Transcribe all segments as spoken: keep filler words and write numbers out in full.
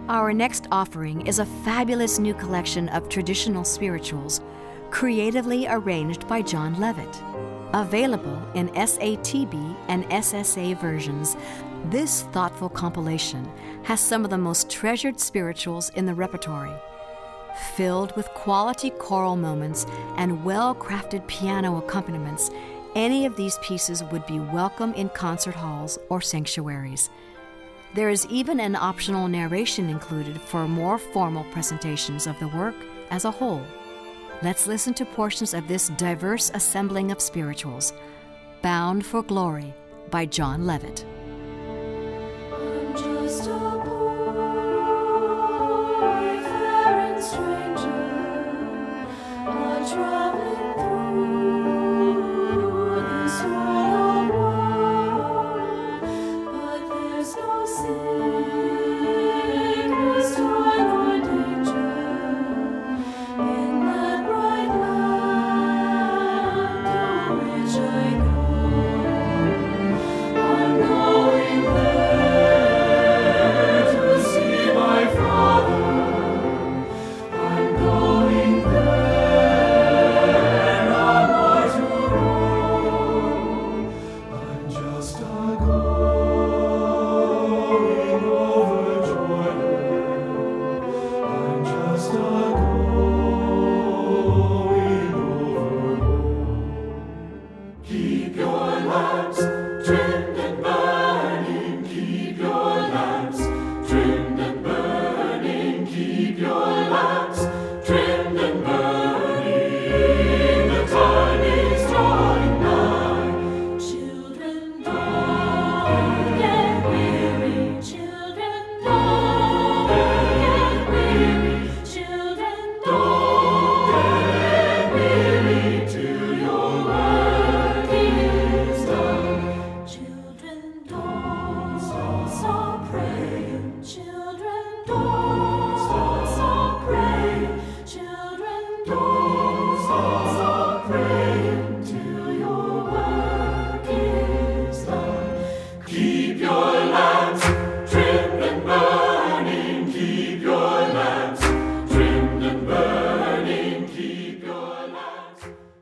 Our next offering is a fabulous new collection of traditional spirituals creatively arranged by John Levitt. Available in S A T B and S S A versions, this thoughtful compilation has some of the most treasured spirituals in the repertory. Filled with quality choral moments and well-crafted piano accompaniments, any of these pieces would be welcome in concert halls or sanctuaries. There is even an optional narration included for more formal presentations of the work as a whole. Let's listen to portions of this diverse assembling of spirituals, Bound for Glory by John Levitt. I'm just a poor wayfaring stranger, a traveling through this world of woe, but there's no sickness, toil, or danger in that bright land through which I go. I'm going there to see my Father. I'm going there no more to roam. I'm just a going over Jordan. I'm just a going over. Keep your lamps trimmed and burning. Keep your lamps trimmed and burning. Keep your lamps trimmed and burning. The time is drawing nigh. Children, don't get weary. Children, don't get weary. Children, don't get weary till your work is done. Children, don't stop praying. Children, don't stop praying. Children, don't stop praying till your work is done. Keep your lamps trimmed and burning. Keep your lamps trimmed and burning. Keep your lamps.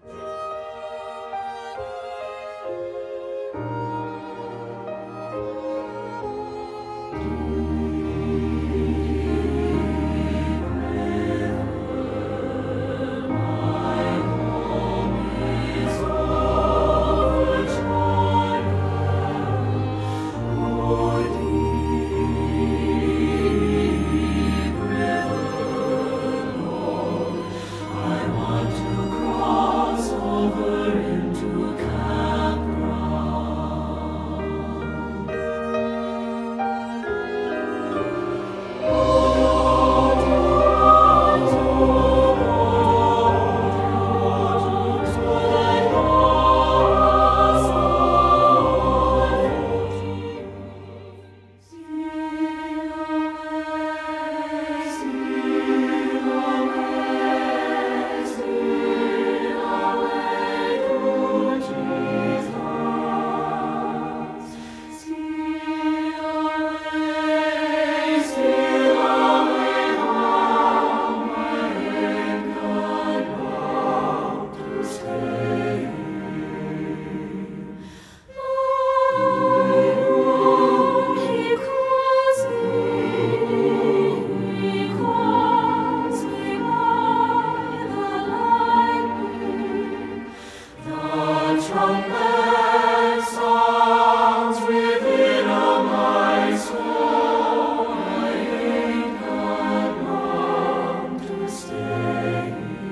Trumpet sounds within my soul. I ain't got long to stay.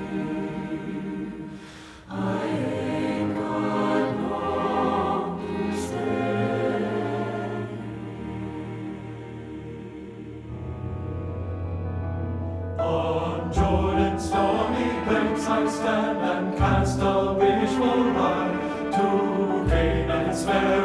I ain't got long to stay. On Jordan's stormy banks I stand and cast a wishful eye to Canaan's fair